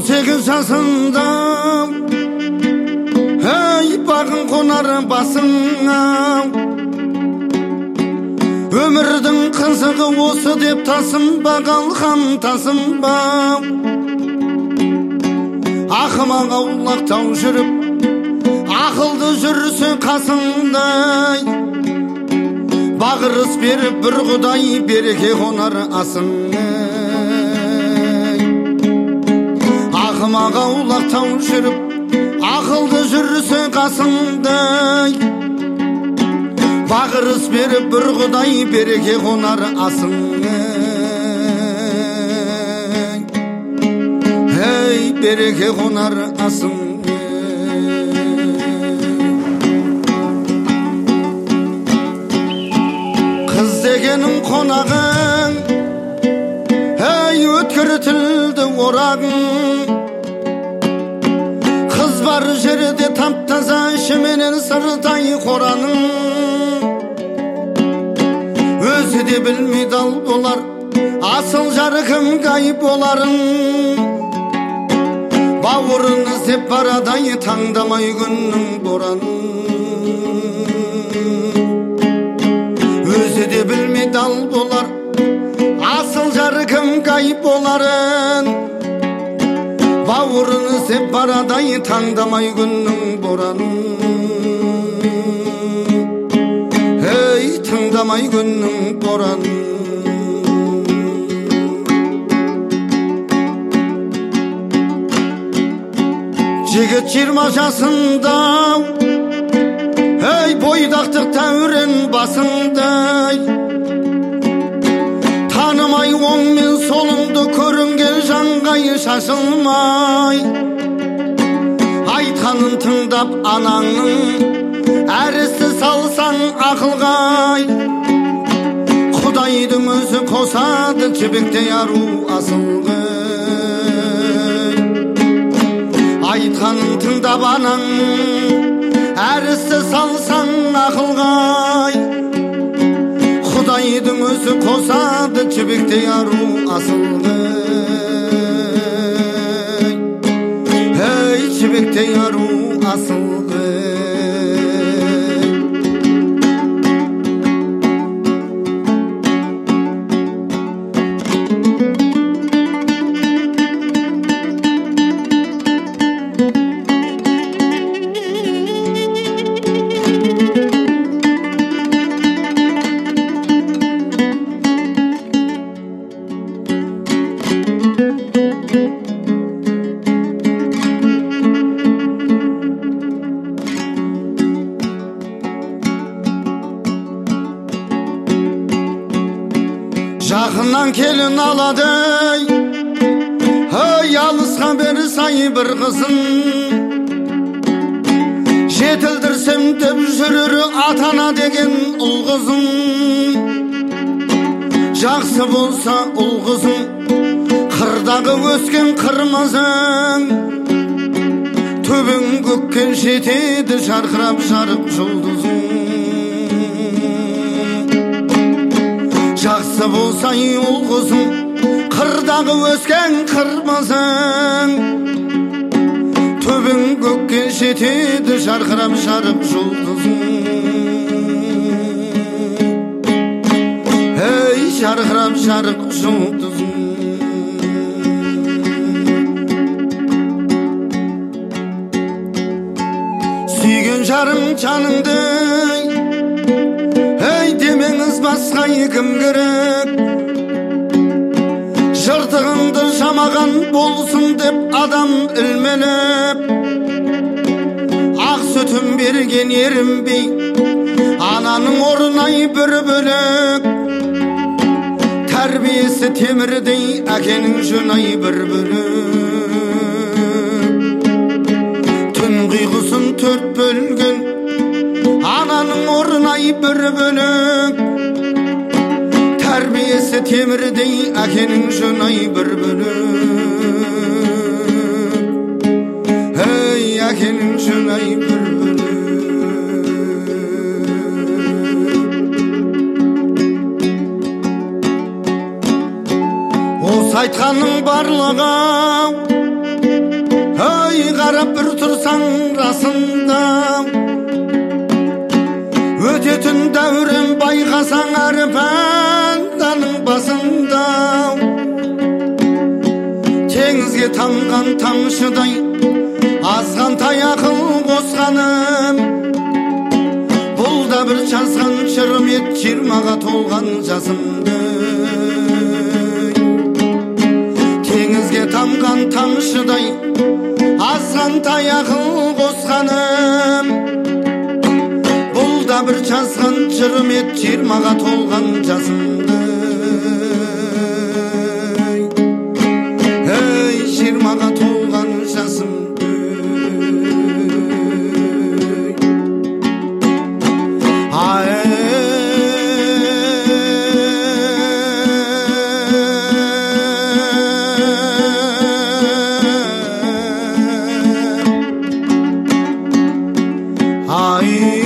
18 жасында ей бағын қонар басыңа, өмірдің қызығы осы деп тасынба қалқан тасынба. Ақымақ аулақтау жүріп ақылды жүрсе қасыңдай, бағырыс беріп бір құдай береке қонар асыңа. Ақымақ аулақтау жүріп ақылды жүрсе қасыңдай, бағырыс беріп бір құдай береке қонар асыңа. Ей береке қонар асыңа. Қыз дегенің қонағың, ей өткір тілді орағың, қыз бар жерде таптаза ішіменен сыртай қораның. Өзі де білмейді ал болар, асыл жары кім ғайып боларын. Бауырын іздеп барадай таңдамай күннің боранын. Өзі де білмейді ал болар, асыл жары кім ғайып боларын. Бауырын іздеп барадай таңдамай күннің боранын. Ей тыңдамай күннің боранын. Жігіт 20 жасында, ей бойдақтық тәурен басындай, танымай оң мен солыңды көрінген жанғай шашылмай. Айтқанын тыңдап анаңның әрісі салсаң ақылғай, Құдайдың өзі қосады жібектей ару асылғы. Айтқанын тыңдап анаңның әрісі салсаң ақылғай, Құдайдың өзі қосады жібектей ару асылғы. Ей жібектей ару асылғы. Жақыннан келін алады, ей алысқа бері сай бір қызын. Жетілдірсем деп жүрер атана деген ұл қызын. Жақсы болса ұл қызын, қырдағы өскен қырмызың, төбең көкке жетеді жарқырап жарық жұлдызың. Жақсы болса ұл қызың, қырдағы өскен қырмызың, төбең көкке жетеді жарқырап жарық жұлдызың. Ей жарқырап жарық жұлдызың. Сүйген жарым жаныңды, ей демеңіз басқа кім керек. Жыртығыңды жамаған болсын деп адам ілменіп, ақ сүтін берген ерінбей, ананың орнай бір бөлек. Тәрбиесі темірдей, әкенің жөнай бір бөлек. Түн қиғысын төрт бөлген, ананың орнай бір бөлек. Тәрбиесі темірдей, әкенің жөнай бір бөлек. Ей әкенің жөнай бір бөлек. Осы айтқанның барлығы қарап бір тұрсаң расында, өтетін дәурен байқасаң әр пәнданың басында. Теңізге тамған тамшыдай азғантай ақыл қосқаным, бұл да бір жазған жырым ет 20-ға толған жасымды. Теңізге тамған тамшыдай азғантай ақыл қосқаным, бұл да бір жазған жырым ет 20-ға толған жасымды. Ей, 20-ға толған жасымды. Ay